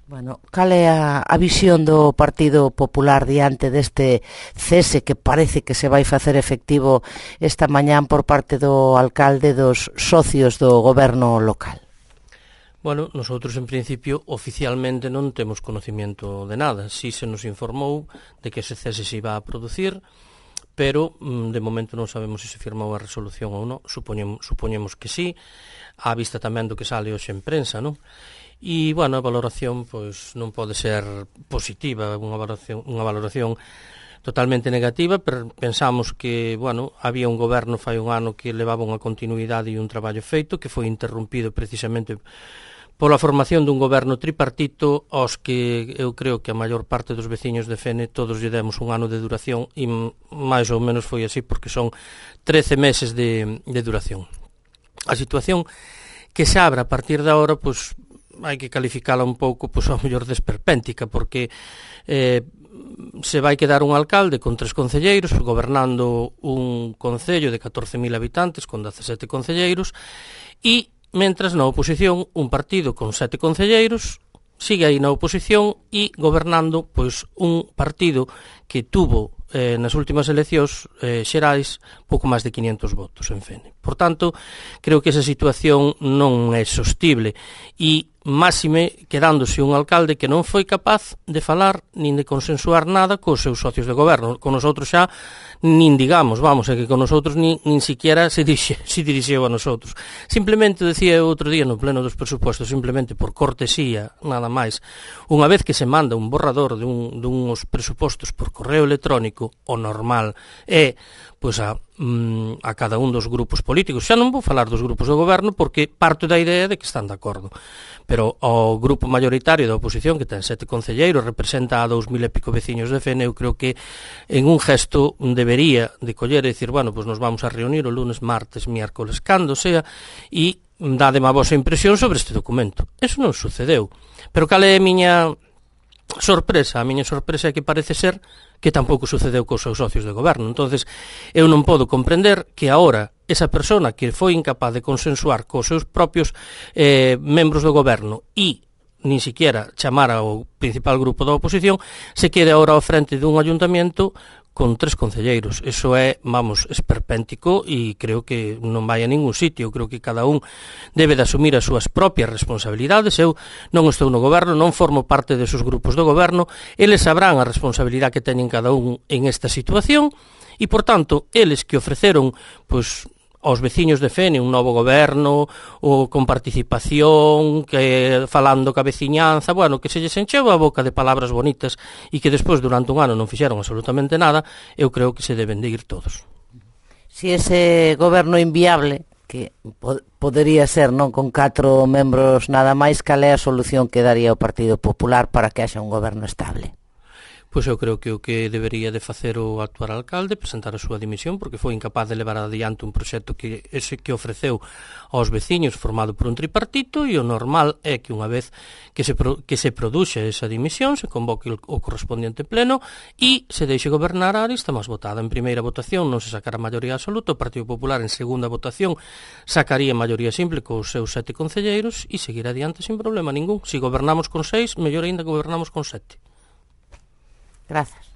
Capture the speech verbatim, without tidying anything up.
Bueno, cal é a, a visión do Partido Popular diante deste cese que parece que se vai facer efectivo esta mañán por parte do alcalde dos socios do goberno local? Bueno, nosotros en principio oficialmente non temos conocimiento de nada. Si se nos informou de que ese cese se iba a producir, pero de momento non sabemos se se firmou a resolución ou non. Supoñemos, supoñemos que sí, á vista tamén do que sale hoxe en prensa, non? E, bueno, a valoración pois non pode ser positiva, unha valoración, unha valoración totalmente negativa, pero pensamos que, bueno, había un goberno fai un ano que levaba unha continuidade e un traballo feito que foi interrompido precisamente pola formación dun goberno tripartito aos que eu creo que a maior parte dos veciños de Fene todos lle demos un ano de duración e máis ou menos foi así porque son trece meses de, de duración. A situación que se abra a partir de agora, pois, hai que calificala un pouco, pois, ao mellor desperpéntica, porque eh, se vai quedar un alcalde con tres concelleiros gobernando un concello de catorce mil habitantes con dezasete concelleiros e, mentras na oposición, un partido con sete concelleiros sigue aí na oposición e gobernando pois un partido que tuvo eh, nas últimas eleccións eh, xerais pouco máis de quinhentos votos en Fene. Por tanto, creo que esa situación non é sostible e máxime quedándose un alcalde que non foi capaz de falar nin de consensuar nada cos seus socios de goberno. Con nosotros xa nin digamos, vamos, é que con nosotros nin, nin siquiera se, dixe, se dirixeu a nosotros. Simplemente, decía outro día no pleno dos presupostos, simplemente por cortesía, nada máis, unha vez que se manda un borrador de un, de uns presupostos por correo electrónico, o normal é pois a, a cada un dos grupos políticos. Xa non vou falar dos grupos do goberno porque parto da idea de que están de acordo, pero o grupo mayoritario da oposición, que ten sete concelleiros, representa a dous mil e pico veciños de Fene. Eu creo que en un gesto debería de coller e dicir, bueno, pois nos vamos a reunir o lunes, martes, miércoles, cando sea, e dademe a vosa impresión sobre este documento. Eso non sucedeu. Pero cal é a miña sorpresa? A miña sorpresa é que parece ser que tampouco sucedeu cos seus socios de goberno. Entonces, eu non podo comprender que agora esa persona que foi incapaz de consensuar cos seus propios eh, membros do goberno e nin siquiera chamar ao principal grupo da oposición se quede agora ao frente dun ayuntamento con tres concelleiros. Eso é, vamos, esperpéntico e creo que non vai a ningún sitio. Creo que cada un debe de asumir as súas propias responsabilidades. Eu non estou no goberno, non formo parte desos grupos do goberno, eles sabrán a responsabilidade que teñen cada un en esta situación e, por tanto, eles que ofreceron, pois, aos veciños de Fene un novo goberno ou con participación, que falando ca veciñanza, bueno, que se lles encheu a boca de palabras bonitas e que despois durante un ano non fixeron absolutamente nada, eu creo que se deben de ir todos. Si ese goberno inviable, que pod- podería ser non con catro membros nada máis, cal é a solución que daría o Partido Popular para que haxa un goberno estable? Pois eu creo que o que debería de facer o actual alcalde presentar a súa dimisión porque foi incapaz de levar adiante un proxecto que ese que ofreceu aos veciños formado por un tripartito, e o normal é que unha vez que se, pro, que se produxe esa dimisión se convoque o, o correspondiente pleno e se deixe gobernar a lista máis votada. En primeira votación non se sacará maioría absoluta, o Partido Popular en segunda votación sacaría maioría simple cos seus sete concelleiros e seguirá adiante sin problema ningún. Se gobernamos con seis, mellor ainda gobernamos con sete. Gracias.